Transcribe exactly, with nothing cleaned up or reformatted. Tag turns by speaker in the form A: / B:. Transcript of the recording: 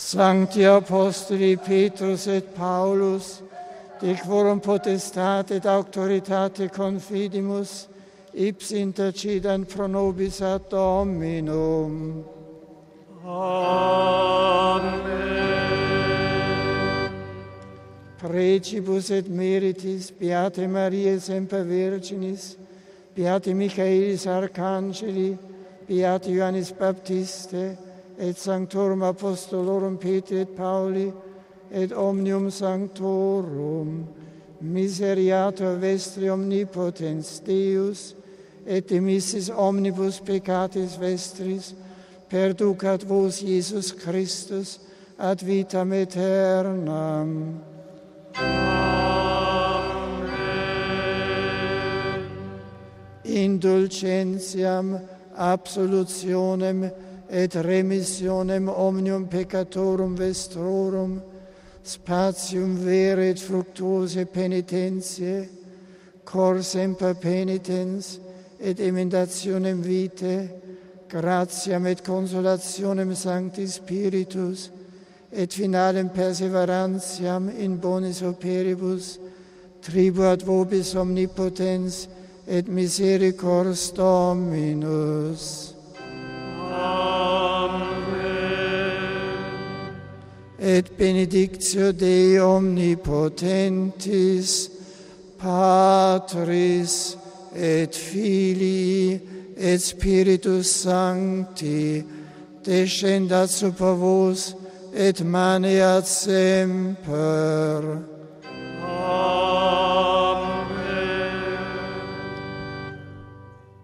A: Sancti Apostoli Petrus et Paulus, de quorum potestate et auctoritate confidimus, ipsi intercedant pro nobis ad Dominum.
B: Amen.
A: Precibus et meritis, Beate Mariae semper Virginis, Beate Michaelis Arcangeli, Beate Ioannis Baptiste, et Sanctorum Apostolorum Petri et Pauli, et omnium sanctorum, miseriator vestri omnipotens Deus, et emissis omnibus peccatis vestris, perducat vos Iesus Christus ad vitam aeternam.
B: Amen.
A: Indulgentiam, absolutionem, et remissionem omnium peccatorum vestrorum, spatium vere et fructuose penitentiae, cor semper penitens, et emendationem vitae, gratiam et consolationem Sancti Spiritus, et finalem perseverantiam in bonis operibus, tribuat vobis omnipotens, et misericors Dominus. Et benedictio Dei omnipotentis, Patris et Filii et Spiritus Sancti, descendat super vos et maneat semper.